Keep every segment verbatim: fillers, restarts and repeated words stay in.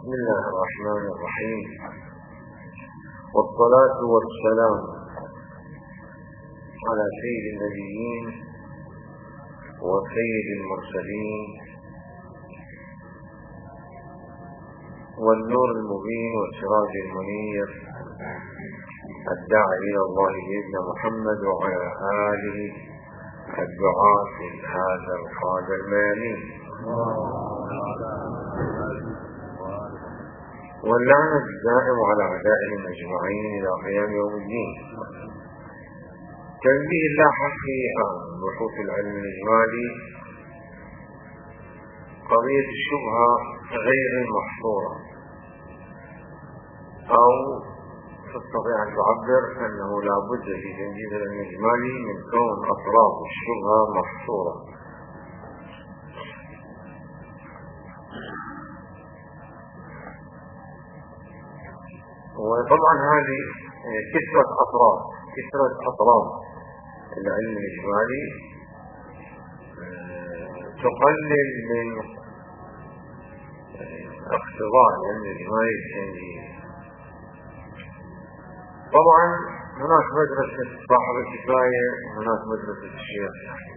بسم الله الرحمن الرحيم، والصلاة والسلام على سيد النبيين وسيد المرسلين والنور المبين والسراج المنير الداعي إلى الله سيدنا محمد وعلى آله الدعاة هذا القادر الميامين، واللعنة الدائم على أعدائهم أجمعين إلى قيام يوم الدين. تنبيه الله حقيقة بحوث العلم الإجمالي قضية الشبهة غير المحصورة، أو تستطيع أن تعبر أنه لا بد في تنجيز العلم الإجمالي من كون أطراف الشبهة محصورة. وطبعا هذه كثرة أطراف كثرة أطراف العلم الإجمالي تقلل من اقتضاء العلم الإجمالي التنجيز. طبعا هناك مدرسة صاحب الكفاية وهناك مدرسة الشيخ،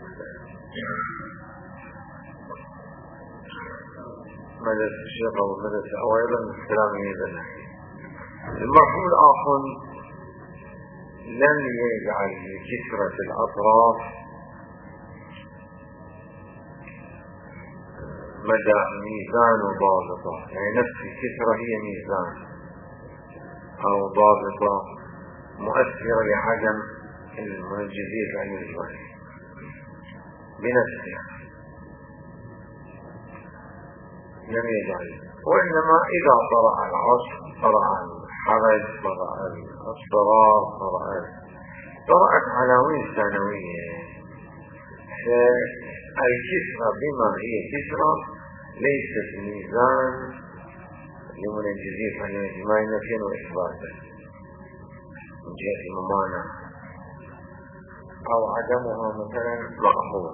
مدرسة الشيخ أو مدرسة أو أيضا الكلام يدنا. المرحوم الآخر لم يجعل كثرة الأطراف مدى ميزان وضابطة، يعني نفس الكثرة هي ميزان أو ضابطة مؤثرة لعدم المنجزية عن الإجمال بنفسها، لم يجعل. وإنما إذا طرأ العصر، طرأ الحرج، طرأ الاضطرار، طرأت عناوين ثانوية، فالكثرة بما هي كثرة ليست ميزان لمنجزية عن الإجمال نفيا وإثباتا من جهة الممانعة أو عدمها مثلا مقبول.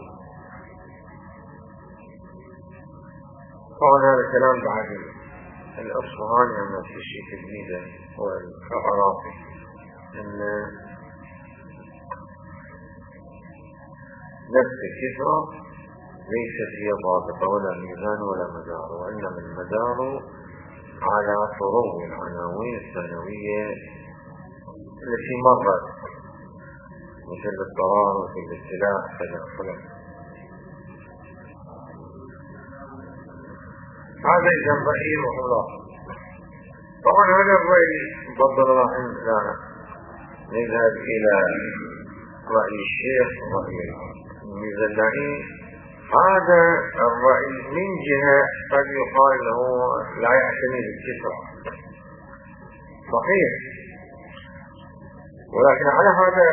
طبعا هذا الكلام بعد الأصفهاني عن نفس الشيء تجميدا والعراقي، أن نفس الكثرة ليست هي ضابطة ولا ميزان ولا مدار، وإنما المدار على فروع العناوين الثانوية التي مرت مثل الضرار مثل الابتلاء كذا فلان. هذا إذا رأي الله. طبعا هذا الرأي بفضل الله إنسان نذهب إلى رأي الشيخ ورأي الميزاني. هذا الرأي من جهة قد يقال له لا يعتمد الكثرة، صحيح، ولكن على هذا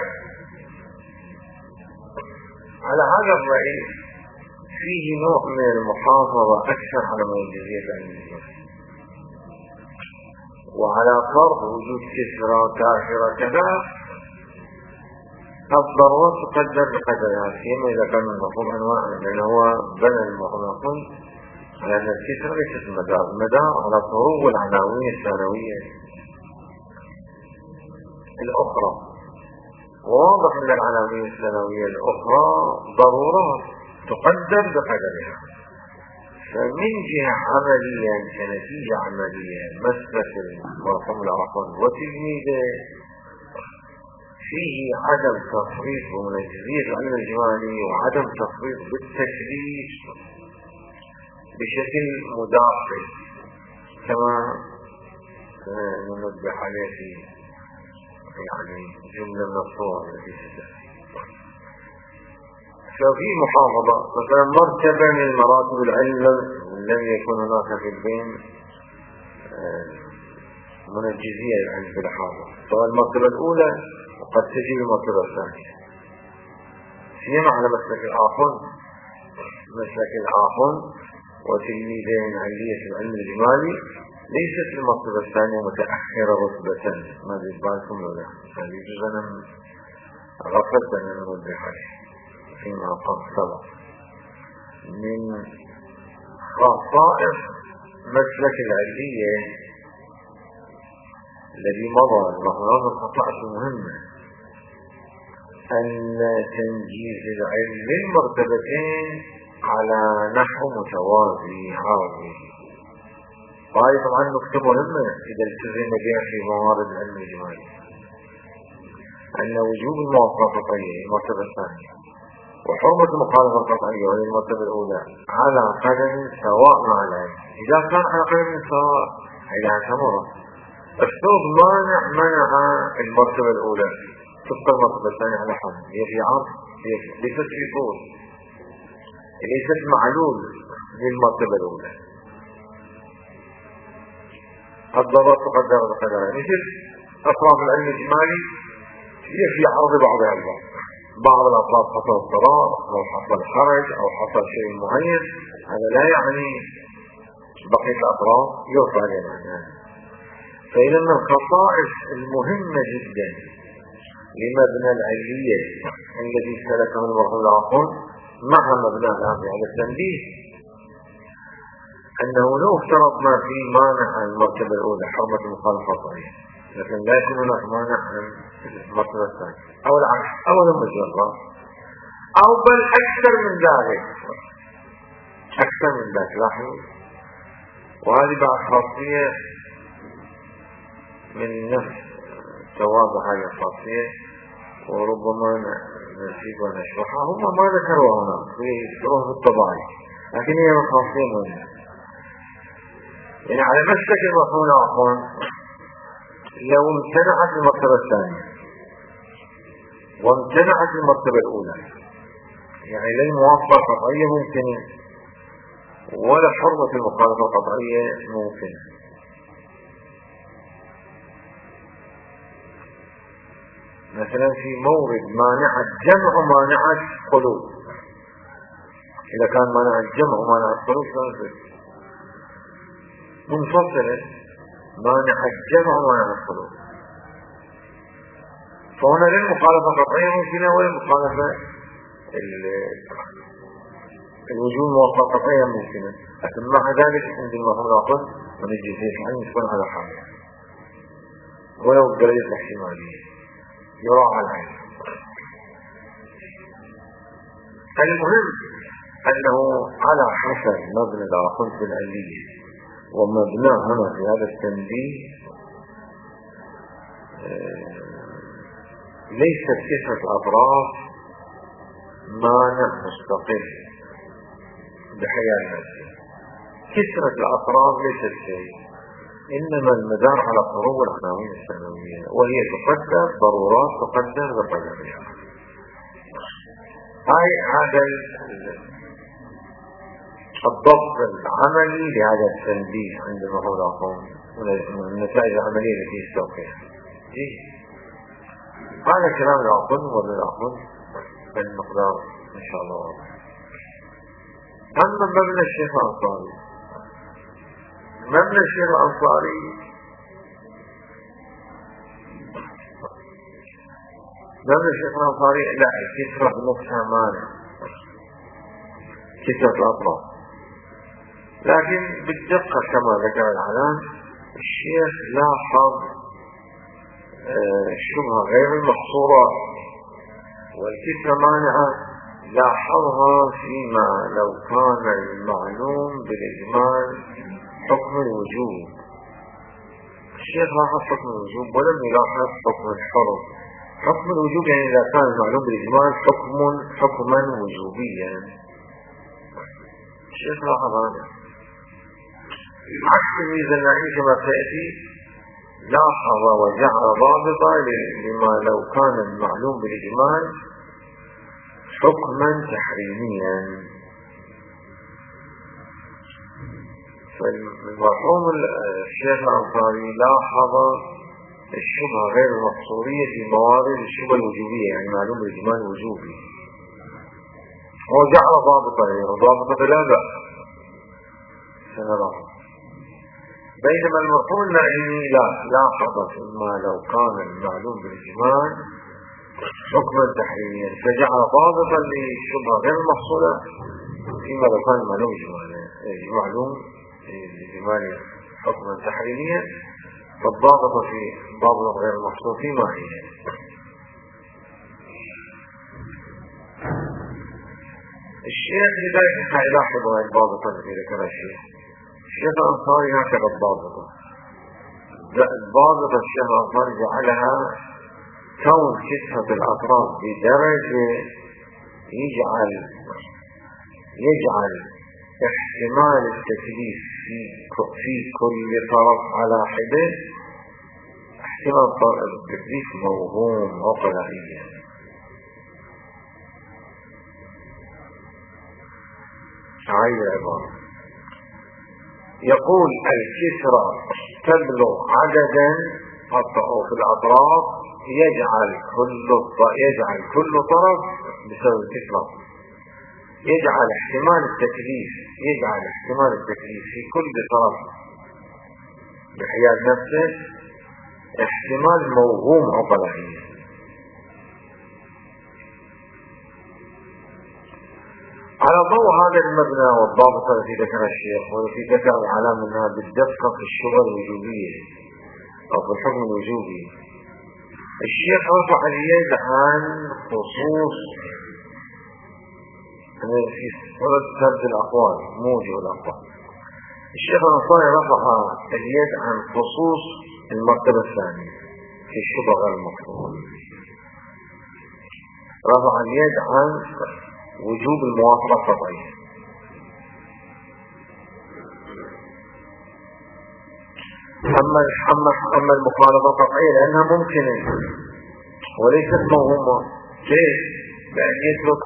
على هذا الرأي فيه نوع من المحافظة أكثر على منجزية العلم وعلى فرض وجود كثرة كافرة كذا. الضرورة تقدر بقدرها، فيما إذا كان المفهوم أنواع، لأن هو بنى المفهوم على أن الكثرة ليست المدار، المدار على فروع العناوين الثانوية الأخرى. واضح أن العناوين الثانوية الأخرى ضرورات تقدر بقدرها. فمن جهة عمليا كنتيجة عملية مسلك المرحوم الآخر وتلميذه فيه عدم تفريط بمنجزية العلم الإجمالي وعدم تفريط بالتكليف بشكل مداخل كما ننبه عليه في يعني جملة من الصور التي ستأتي. ففي محافظة مثلا مرتبة من مراتب العلم لم يكن هناك في البين منجزية العلم في الحاضر، سواء المرتبة الأولى وقد تجي المرتبة الثانية. فيما على مسلك الآخر مسلك الآخر وتلميذين علية العلم الإجمالي ليست المرتبة الثانية متأخرة رتبة، ما بالكم ولا هذه جزءا غفلت أن نوضح عليه فيما قد سبق من خصائص مسلك العلية الذي مضى المخلوق القطعة المهمة أن تنجيز العلم للمرتبتين على نحو متوازي عاضي. وهذه طبعا نقطة مهمة إذا التزم بها في موارد العلم الإجمالي، أن وجوب الموافقة القطعية المرتبة الثانية وحرمة المخالفة القطعية وهي المرتبة الأولى على قدم سواء مع العلم. إذا كان على قدم سواء إلى ثمرة الصوت مانع منع المرتبة الأولى تبقى المرتبة الثانية على حد، هي في عرض ليست في طول، ليست معلول للمرتبة الأولى. الضبط تقدر بقدر مثل أطراف العلم الإجمالي هي في عرض بعضها البعض، بعض الأطراف حصل اضطراب أو حصل حرج أو حصل شيء معين، هذا لا يعني بقية الأطراف يرفع لنا. فإذا من الخصائص المهمة جدا لمبنى العلية الذي سلكه المرحوم العقل مع مبنى الآن على التنبيه أنه لو افترضنا في مانع عن المرتبة الأولى حرمة المخالفة القطعية، لكن لا يكون هناك مانع عن المرتبة الثانية أو العكس أو المجرة أو بل أكثر من ذلك، أكثر من ذلك. لاحظوا، وهذه بعد خاصية من نفس توابع هذه الخاصية وربما نسيب ونشرحها، هم ما ذكروها هنا يذكروها في الطبائع، لكن هي خاصية مهمة. يعني على مسلك المفهوم العقل لو امتنعت المرتبة الثانية وامتنعت المرتبة الأولى، يعني لا الموافقة القطعية ممكنة ولا حرمة المخالفة القطعية ممكنة. مثلا في مورد مانعة جمع ومانعة خلود، إذا كان مانع الجمع ومانع الخلود منفصلة، مانع الجمع ومانع الخلود، فهنا للمخالفة القطعية ممكنة ولا المخالفة الوجود الموافقة القطعية ممكنة، لكن مع ذلك عند المفهوم العقل من الجزئية عن يكون على حاله ولو الدرجة الاحتمالية يراعى العين. المهم أنه على حسب مبنى العقل في العلية ومبناه هنا في هذا التنبيه ليست كثرة الأطراف مانع مستقل بحياة نفسه. كثرة الأطراف ليست شيء، إنما المدار على الظروف العناوين الثانوية، وهي تقدر ضرورات تقدر بقدرها. هاي هذا الضبط العملي لهذا التنبيه عند المفروض العقل والنتائج العملية التي يستوقعها. هذا كلام العقل والعقل بالمقدار إن شاء الله واضح. أما مبنى الشيخ الأنصاري، مبنى الشيخ الأنصاري مبنى الشيخ الأنصاري لا كثرة نقصها مانع، كثرة الأطراف، لكن بالدقة كما ذكر العلام الشيخ لاحظ الشبهة غير المحصورة والكثرة مانعة، لاحظها فيما لو كان المعلوم بالإجمال حكم الوجوب. الشيخ لاحظ حكم الوجوب ولم يلاحظ حكم الحرم. حكم الوجوب يعني إذا كان المعلوم بالإجمال حكم حكما وجوبيا. الشيخ لاحظ هذا عكس الميزة النعيم كما سيأتي، لاحظ وجعل ضابطا لما لو كان المعلوم بالإجمال حكما تحريميا. فالمرحوم الشيخ الأنصاري لاحظ الشبهة غير المحصورية في موارد الشبهة الوجوبية، يعني معلوم بالإجمال وجوبي، هو جعل ضابطا ضابطة لا بأس سنراه. بينما المرحوم النعيمي لا لاحظ فيما لو كان المعلوم بالإجمال حكما تحريميا، فجعل ضابطا للشبهة غير المحصولة فيما لو كان المعلوم معلوم لزمان حكما تحريميا، فالضابطة في ضابطة غير المحصور في ما هي؟ الشيخ لذلك سيلاحظ هذه الضابطة التي ذكرها الشيخ. الشيخ الأنصاري هكذا الضابطة الضابطة الشيخ الأنصاري جعلها كون كسرة الأطراف بدرجة يجعل يجعل احتمال التكليف في في كل طرف على حدة احتمال التكليف موهوم وقلائية. هاي العبارة يقول الكسرة تبلغ عددا في الأطراف يجعل كل يجعل كل طرف بسبب الكسرة يجعل احتمال التكليف يجعل احتمال التكليف في كل طرف بحيال نفسه احتمال موهوم أو قلائي. على ضوء هذا المبنى والضابطة التي ذكرها الشيخ والتي ذكر العلام منها بالدقة في الشبهة الوجوبية أو في الحكم الوجوبي، الشيخ رفع اليد عن خصوص في سورة سرد الأقوال موجه الأقوال. الشيخ الأنصاري رفع اليد عن خصوص المرتبة الثانية في الشبهة غير المفروضة، رفع اليد عن وجوب الموافقة القطعية. أما أما أما المخالفة القطعية لأنها ممكنة وليست موهومة. كيف؟ بأن يترك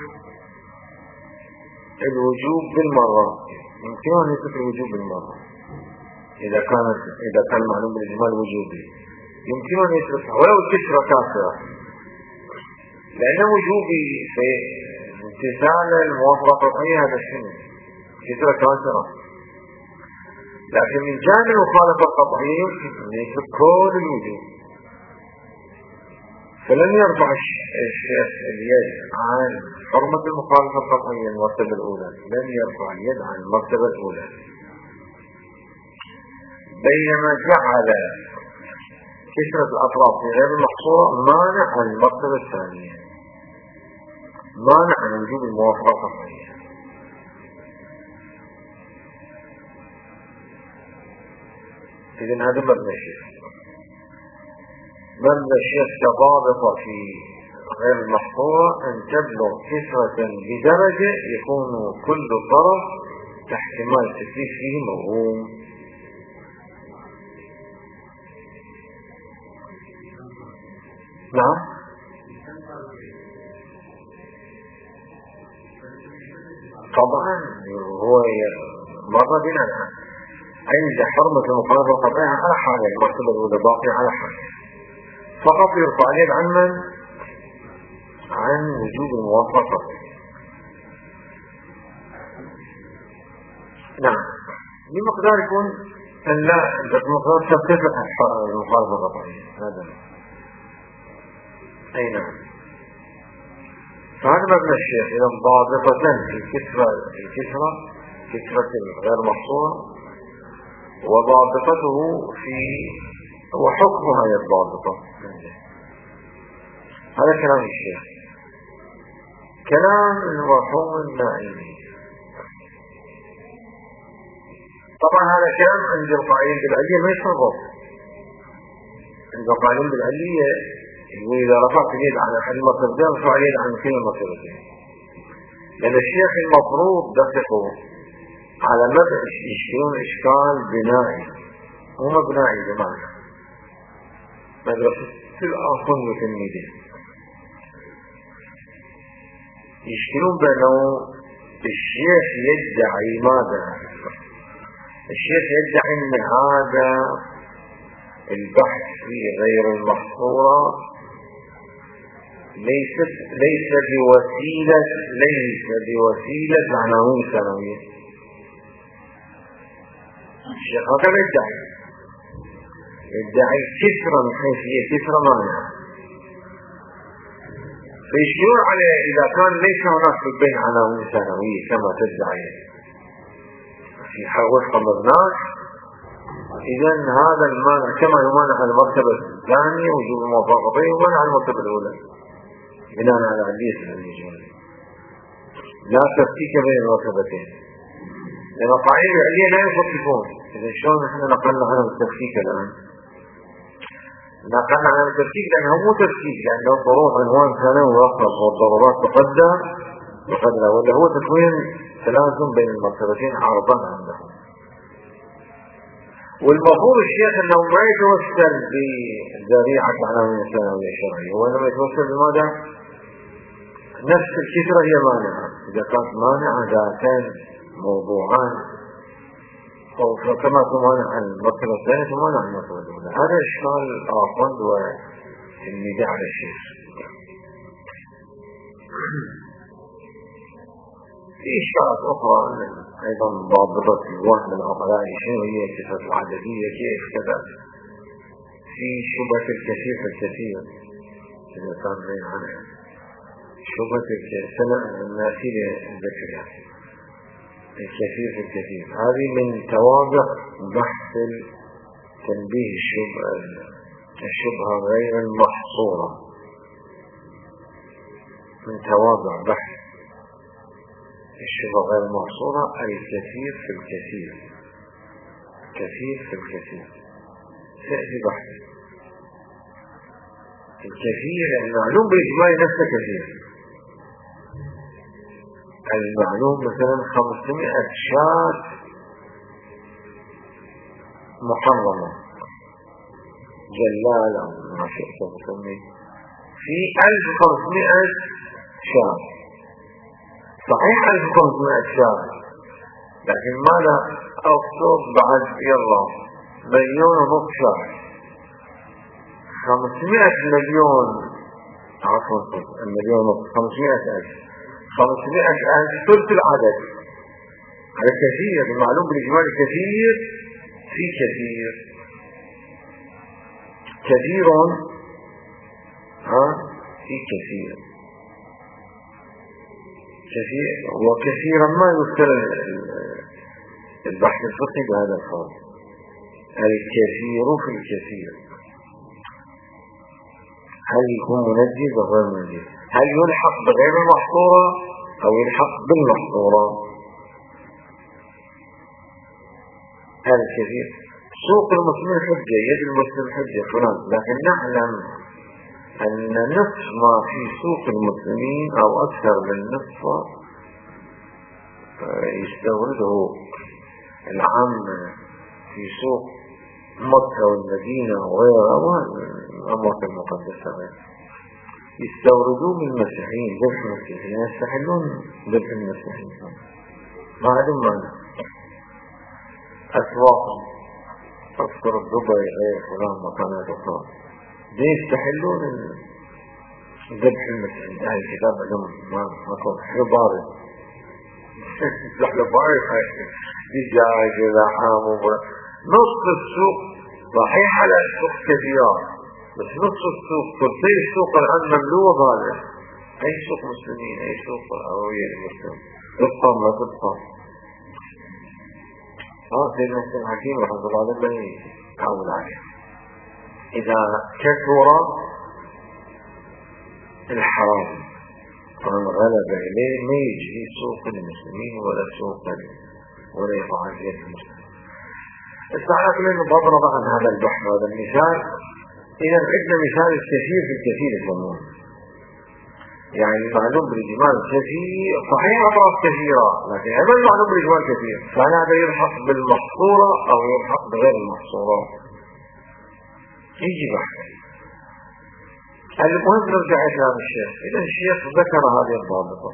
الوجوب بالمرة، يمكن أن يترك الوجوب بالمرة إذا كانت إذا كان معلوم بالإجمال وجوبي، يمكن أن يتركها ولو الكسرة كافرة، لأنه وجوبي في امتثال الموافقة القطعية هذا الشيء كسرة كافرة. لكن من جانب المخالفة القطعية يمكن أن يترك كل الوجوب. فلم يرفع الشيخ اليد عن حرمة المخالفة القطعية المرتبة الأولى، لم يرفع اليد عن المرتبة الأولى، بينما جعل كسرة الأطراف في غير المحصورة مانع عن المرتبة الثانية، مانع عن وجوب الموافقة القطعية. إذن هذا مبنى الشيخ. مبنى الشيخ كضابطة في غير المحصورة أن تبلغ كسرة بدرجة يكون كل طرف احتمال التكليف فيه موهوم. نعم طبعا هو مرة بنا عند حرمة المخالفة القطعية على حاجة المرتبة الأولى باقي على حاجة، فقط يرفع اليد عن من؟ عن وجوب الموافقة. نعم بمقدار يكون أن لا بمقدار ترتفع المخالفة القطعية هذا. أي نعم. فهذا مبنى الشيخ إذا ضابطة في الكسرة الكسرة كسرة غير محصورة، وضابطته في وحكم هذه الضابطة. هذا كلام الشيخ. كلام المرحوم النائمي طبعا هذا كلام عند القائلين بالعلية ما يصرف. عند القائلين بالعلية إذا رفعت اليد عن أحد المرتبتين رفع اليد عن كل المرتبتين، لأن الشيخ المفروض دققه على مبدأ يشكلون إشكال بنائي مو مبنائي بمعنى مدرسة الأصل وتلميذين، يشكلون بأنه الشيخ يدعي ماذا؟ الشيخ يدعي أن هذا البحث في غير المحصورة ليس ليس بوسيلة ليس بوسيلة عناوين ثانوية. الشيخ هذا يدعي يدعي كسرة من حيث هي كسرة مانعة، فيشيرون عليه إذا كان ليس هناك في البين عناوين ثانوية كما تدعي في وفق مبناه، إذا هذا المانع كما يمانع المرتبة الثانية وجوب الموافقتين ومانع المرتبة الأولى بناء على علية الإجمالي. لا تفكيك بين المرتبتين، لأن القاعدة العلية لا يفككون. إذا شلون نحن نقلنا عنه التفكيك الآن؟ نقلنا عنه التفكيك لأنه مو تفكيك، لأنه طروح عنوان ثانوي وأخر والضرورات تقدر بقدر، ولا هو تكوين تلازم بين المرتبتين عرضا عندهم. والمفروض الشيخ أنه ما يتوسل بذريعة علامة الثانوية الشرعية، وإنما يتوسل بماذا؟ نفس الكثرة هي مانعة. إذا كانت مانعة ذاتان موضوعان أو كما تمانع المرتبة الثانية تمانع المرتبة الأولى. هذا إشكال آخر والنداء على الشيخ. في إشكالات أخرى أيضا ضابطة الواحد من الأقلاء شنو هي الصفة العددية كيف كذا. في شبهة الكثير في الكثير إذا كان غير عنها شبهة السنة الناسية الذكرية الكثير في الكثير. هذه من توابع بحث تنبيه الشبهة الشبهة غير المحصورة، من توابع بحث الشبهة غير المحصورة الكثير في الكثير، كثير في الكثير سأتي بحث الكثير. المعلوم بالإجماع نفسه كثير. المعلوم مثلا خمسمائة شاة محرمة جلالة ما شئت تسميه، في ألف وخمسمائة شاة. صحيح ألف وخمسمائة شاة، لكن ماذا أقصد بعد يلا مليون ونصف شاة، خمسمائة مليون عفوا المليون ونصف خمسمائة ألف، خمسمائة ألف ثلث العدد. هذا كثير. المعلوم بالإجمال كثير في كثير، كثير ها في كثير كثير وكثيرا ما يذكر البحث الفقهي بهذا الفرق. الكثير في الكثير هل يكون منجز أو غير منجز؟ هل يلحق بغير المحصورة أو يلحق بالمحصورة؟ هذا الكثير. سوق المسلمين حجة، يد المسلم حجة فلان، لكن نعلم أن نصف ما في سوق المسلمين أو أكثر من نصف يستورده العام في سوق مكة والمدينة وغيرها الأموات المقدسة يستوردون من المسيحيين، ذبح المسيحيين يستحلون ذبح المسيحيين. ما عندهم معنى. أسواق أذكر دبي غير فلان مكانات أخرى يستحلون ذبح المسيحيين. أهل الكتاب عندهم ما أكون حباري حباري دجاج لحم. نصف السوق صحيح على السوق كثيرة، بس نصف السوق ثلثي السوق الآن مملوء هذا. أي سوق مسلمين، أي سوق عربية للمسلم تبقى ما تبقى. ها سيدنا مسلم حكيم رحمه الله عليه يعول عليه. إذا كثر الحرام فمن غلب إليه ما يجري سوق المسلمين ولا سوق ولا يفعل غير المسلمين. استعرف لنا بضرب عن هذا البحث هذا المثال. إذا عندنا مثال الكثير في الكثير يسمونه، يعني معلوم بالإجمال كثير صحيح أطراف كثيرة، لكن هذا المعلوم بالإجمال كثير، فهل هذا يلحق بالمحصورة أو يلحق بغير المحصورة؟ يجي بحث. المهم نرجع كلام الشيخ. إذا الشيخ ذكر هذه الضابطة،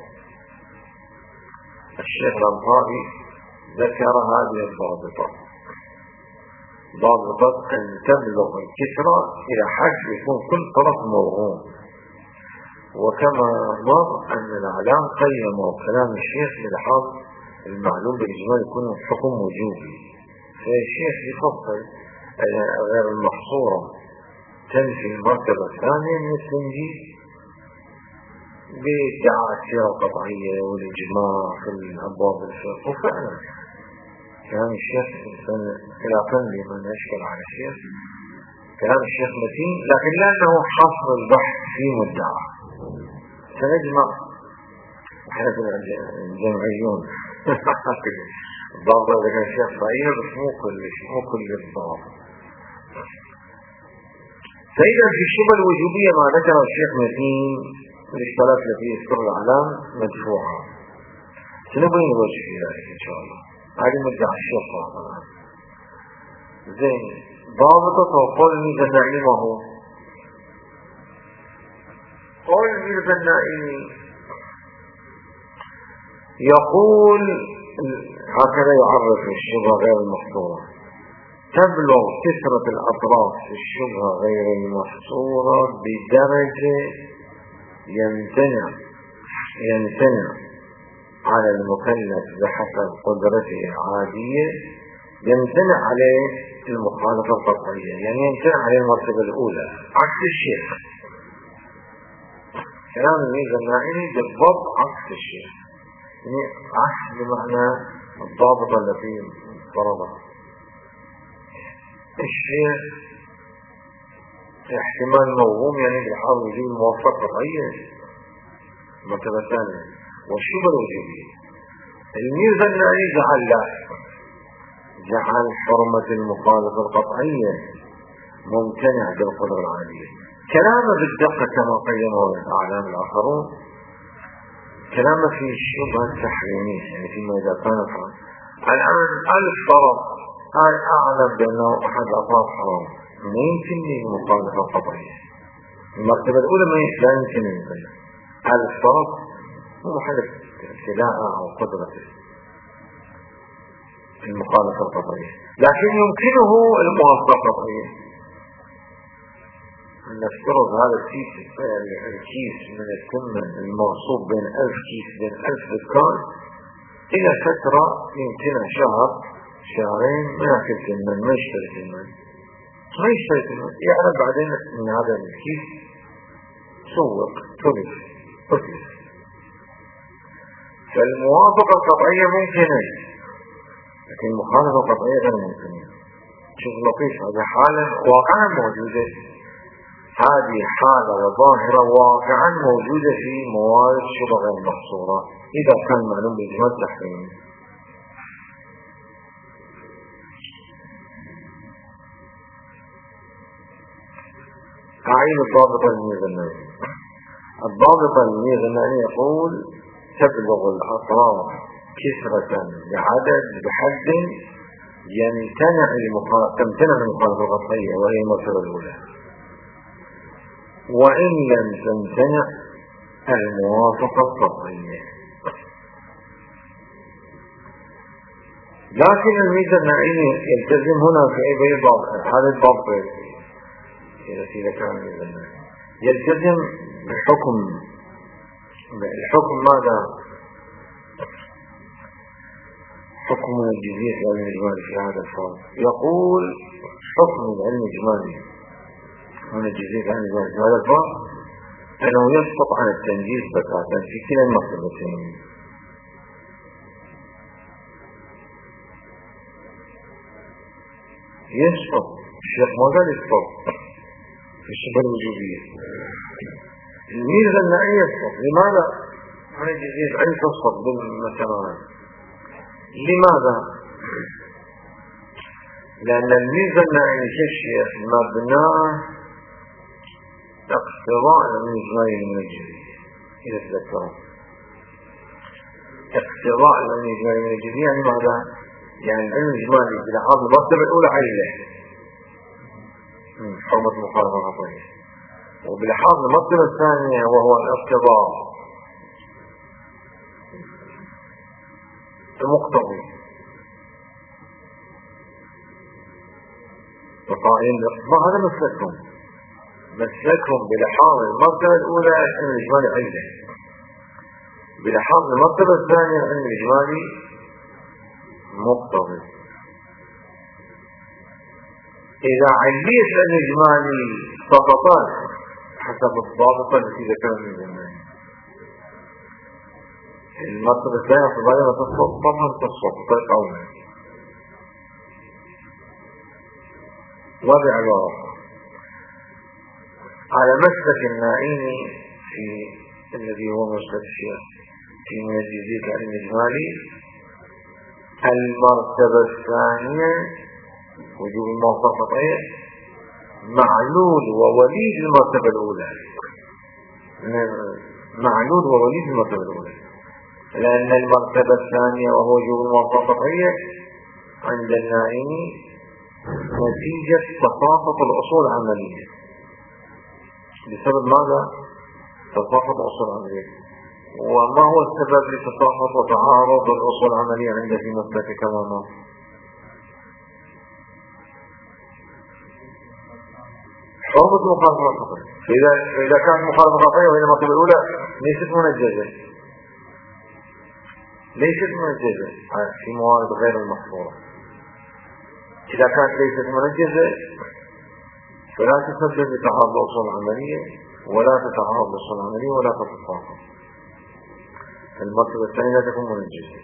الشيخ الأنصاري ذكر هذه الضابطة، ضابطة أن تبلغ الكثرة إلى حد يكون كل طرف موهوم. وكما مر أن الأعلام قيموا كلام الشيخ بلحاظ المعلوم بالإجمال يكون حكم وجوبي، فالشيخ يفضل غير المحصورة تنفي المرتبة الثانية من التنجيل بادعاء السيرة القطعية والإجماع في الأبواب الفقه. وفعلا كلام الشيخ خلافا لمن يشكل على الشيخ، كلام الشيخ متين، لكن لأنه حصر البحث في مدعى سنجمع حيث الجمعيون الضابط إذا كان الشيخ صحيح بس مو كل شيء، مو كل الضابط. فإذا في الشبه الوجوبية ما ذكر الشيخ متين الاختلاف التي يذكر الأعلام مدفوعة، سنبين الوجه في ذلك إن شاء الله. هذه مدعى الشيخ طبعا زين. ضابطة وقول الميزة النعيمة هو قول الميزة النعيمي يقول هكذا يعرف الشبهة غير المحصورة: تبلغ كثرة الأطراف في الشبهة غير المحصورة بدرجة يمتنع يمتنع على المكلف بحسب قدرته العادية، يمتنع عليه المخالفة القطعية، يعني يمتنع عليه المرتبة الأولى، عكس الشيخ. كلام الميزة النائمي بالضبط عكس الشيخ، يعني عكس بمعنى الضابطة التي فرضها الشيخ. احتمال موهوم يعني بيحاول يجيب الموافقة قطعية مرتبة ثانية، والشبه الوجوبية. الميزة النائمي جعل لا جعل حرمة المخالفة القطعية ممتنع بالقدرة العادية. كلامه بالدقة كما قيمه الأعلام الآخرون، كلامه في الشبهة التحريمية، يعني فيما إذا كان الآن ألف طرف هاي أعلم بأنه أحد أطراف حرام، ما يمكن لي المخالفة القطعية. المرتبة الأولى ما يمكن لي ألف طرف هو محل ابتلاء أو قدرته المخالفة القطعية، لكن يمكنه الموافقة القطعية. نفترض هذا الكيس الكيس من الثمن الموصوب بين ألف كيس بين ألف دكان إلى فترة يمكنها شهر شهرين ما يأكل ثمن، ما يشتري ثمن ما يشتري ثمن يعرف بعدين من هذا الكيس سوق تلف تلف. فالموافقة القطعية ممكنة، لكن المخالفة القطعية غير ممكنة. شوف لطيف، هذه حالة واقعا موجودة، هذه حالة وظاهرة واقعا موجودة في موارد شبه غير محصورة إذا كان معلوم بإجمال تحريم. أعيد الضابطة الميزانية. الضابطة الميزانية يقول تبلغ الأطراف كثرة بعدد بحد يمتنع تمتنع المخالفة القطعية وهي المرتبة الأولى، وإن لم تمتنع الموافقة القطعية. لكن الميزة النائمي يلتزم هنا في أي ضابط، هذا الضابط إذا كان الميزة النائمي يلتزم بحكم الحكم ماذا؟ حكم الجزية العلم الإجمالي في هذا الفرض. يقول حكم العلم الإجمالي من الجزية العلم الإجمالي في هذا الفرض أنه يسقط عن التنجيز بتاتا في كلا المرتبتين. يسقط الشيخ ما قال يسقط في الشبه الوجوبية. الميزة النائية يسقط. لماذا؟ عن الجزية العلم تسقط بالمسارات. لماذا؟ لأن الميزة النائية كالشيخ مبناه اقتضاء العلم الإجمالي من الجزية. إذا تذكرون اقتضاء العلم الإجمالي من الجزية يعني ماذا؟ يعني العلم الإجمالي بلحاظ المرتبة الأولى علة حرمة المخالفة القطعية، وبلحاظ المرتبة الثانية وهو الاقتضاء المقتضي وقائل ما هذا مسلكهم مسلكهم بلحاظ المرتبة الأولى العلم الإجمالي علة، بلحاظ المرتبة الثانية العلم الإجمالي مقتضي. إذا علية العلم الإجمالي سقطت حسب الضابطة التي ذكرنا من زمان، المرتبة الثانية في الغالب تسقط طبعا تسقط قولا وبعبارة على مسلك النائمي في الذي هو مسلك الشيخ في مجلسي كريم الإجمالي، المرتبة الثانية وجوب الموافقة معلول ووليد المرتبة الأولى، معلول ووليد المرتبة الأولى، لأن المرتبة الثانية وهو وجوب الموافقة عند النائمي نتيجة تساقط الأصول العملية. بسبب ماذا؟ تساقط الأصول العملية. وما هو السبب لتساقط وتعارض الأصول العملية عند في مسلك كمان؟ حرمة المخالفة الخطية. فإذا إذا كانت مخالفة خطية وهي المرتبة الأولى ليست منجزة، ليست منجزة في موارد غير المحصورة. إذا كانت ليست منجزة فلا تسبب بتعارض الأصول العملية ولا تتعارض الأصول العملية ولا تتساقط. المرتبة الثانية لا تكون منجزة.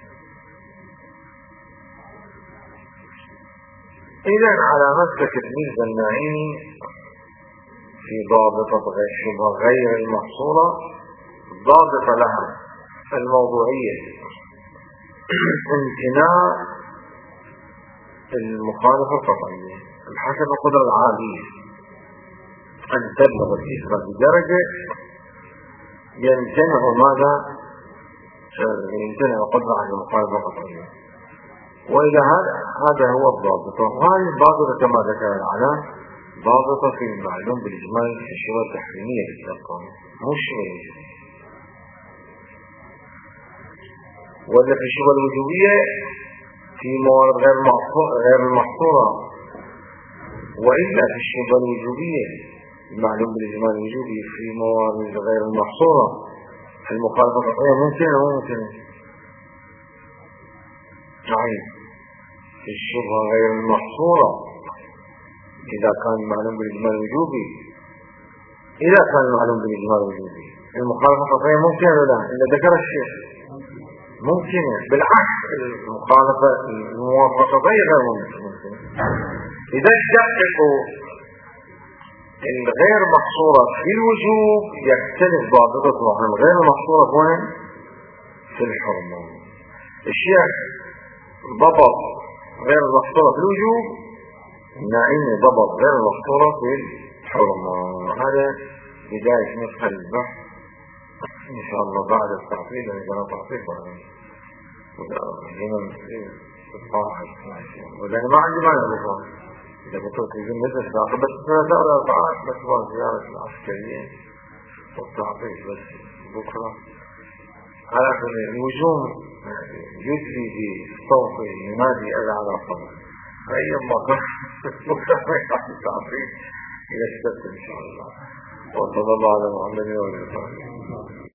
إذن على مسلك تلميذ النائمي في ضابطة الشبهة غير المحصورة ضابطة لها الموضوعية، امتناع المخالفة القطعية بحسب القدرة العالية أن تبلغ الإثبة بدرجة يمتنع ماذا؟ يمتنع القدرة عن المخالفة القطعية. وإلى هذا هذا هو الضابطة. وهذه الضابطة كما ذكر العلام ضابطة في المعلوم بالإجمال في الشبهة التحريمية للتقام مش وجوبية، ولا في الشبهة الوجوبية في موارد غير غير المحصورة. وإلا في الشبهة الوجوبية المعلوم بالإجمال الوجوبي في موارد غير المحصورة المخالفة القطعية ممكنة أو ممكنة؟ صحيح. في الشبهة غير المحصورة إذا كان المعلوم بالإجمال الوجوبي، إذا كان المعلوم بالإجمال الوجوبي المخالفة القطعية ممكنة ولا لا؟ إذا ذكر الشيخ ممكنة. بالعكس المخالفة الموافقة القطعية غير ممكنة. إذا اشتققوا الغير محصورة في الوجوب يختلف ضابطته عن الغير محصورة وين؟ في الحرمة. الشيخ ضبط غير محصورة في الوجوب، النائمي ضبط غير محصورة في الحرمة. هذا بداية مدخل البحث إن شاء الله بعد التعطيل. لأنه تعطيل بعد ولأن ما عندي معنى بالفعل إذا بطلت يجب مثل الداخل بس ثلاثة أو أربعة بس بعد زيارة العسكريين والتعطيل بس بكرة. على كل الوجوم يدلي بصوت ينادي أذى على صوت أي مطر بكرة التعطيل إلى السبت إن شاء الله. وصلى الله على محمد وعلى آله وصحبه.